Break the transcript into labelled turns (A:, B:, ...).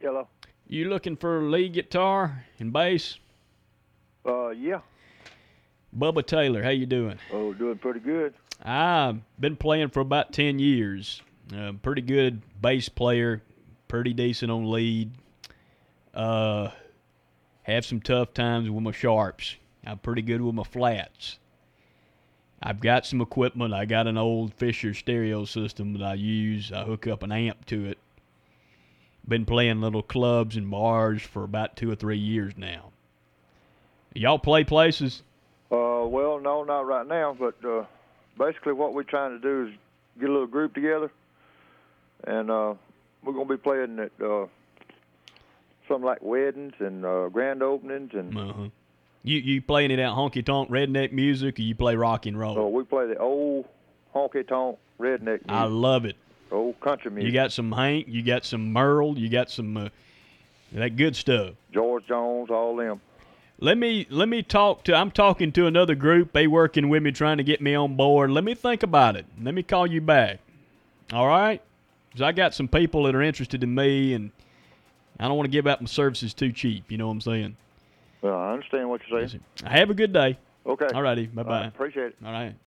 A: Hello.
B: You looking for lead guitar and bass?
A: Yeah.
B: Bubba Taylor, how you doing?
A: Oh, doing pretty good.
B: I've been playing for about 10 years. Pretty good bass player, pretty decent on lead. Have some tough times with my sharps. I'm pretty good with my flats. I've got some equipment. I got an old Fisher stereo system that I use. I hook up an amp to it. Been playing little clubs and bars for about 2 or 3 years now. Y'all play places?
A: Well, no, not right now, but basically what we're trying to do is get a little group together, and we're going to be playing at something like weddings and grand openings. And
B: You playing it out honky-tonk redneck music, or you play rock and roll?
A: So we play the old honky-tonk redneck music.
B: I love it.
A: Old country music.
B: You got some Hank, you got some Merle, you got some that good stuff.
A: George Jones, all them.
B: Let me I'm talking to another group. They working with me trying to get me on board. Let me think about it. Let me call you back. All right? Because I got some people that are interested in me, and I don't want to give out my services too cheap. You know what I'm saying?
A: Well, I understand what you're saying.
B: Have a good day.
A: Okay.
B: All righty. Bye-bye.
A: Appreciate it.
B: All right.